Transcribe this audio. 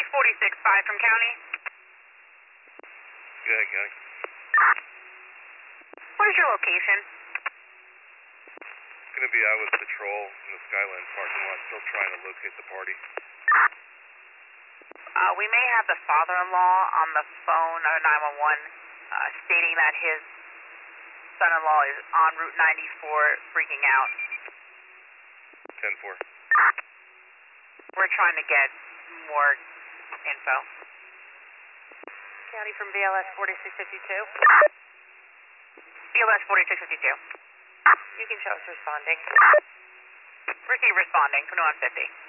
46-5 from county. Good, good. What is your location? It's gonna be out with patrol in the Skyline parking lot, still trying to locate the party. We may have the father-in-law on the phone, 911, stating that his son-in-law is en Route 94 freaking out. 10-4. We're trying to get more info. County from VLS 4652. BLS 4652. You can show us responding. Receive responding, 2150.